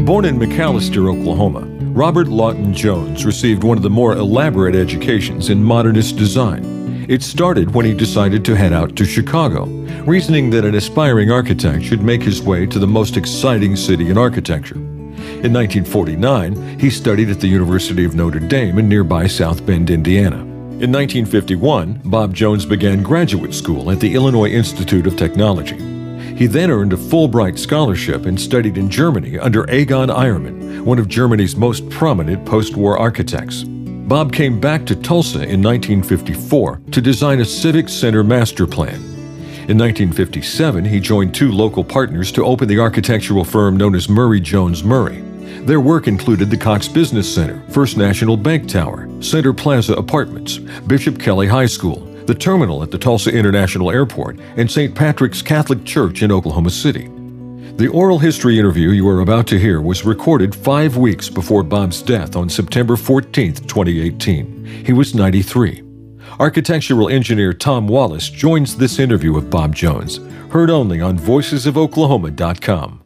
Born in McAlester, Oklahoma, Robert Lawton Jones received one of the more elaborate educations in modernist design. It started when he decided to head out to Chicago, reasoning that an aspiring architect should make his way to the most exciting city in architecture. In 1949, he studied at the University of Notre Dame in nearby South Bend, Indiana. In 1951, Bob Jones began graduate school at the Illinois Institute of Technology. He then earned a Fulbright scholarship and studied in Germany under Egon Eiermann, one of Germany's most prominent post-war architects. Bob came back to Tulsa in 1954 to design a civic center master plan. In 1957, he joined two local partners to open the architectural firm known as Murray Jones Murray. Their work included the Cox Business Center, First National Bank Tower, Center Plaza Apartments, Bishop Kelly High School, the terminal at the Tulsa International Airport, and St. Patrick's Catholic Church in Oklahoma City. The oral history interview you are about to hear was recorded 5 weeks before Bob's death on September 14, 2018. He was 93. Architectural engineer Tom Wallace joins this interview with Bob Jones, heard only on VoicesOfOklahoma.com.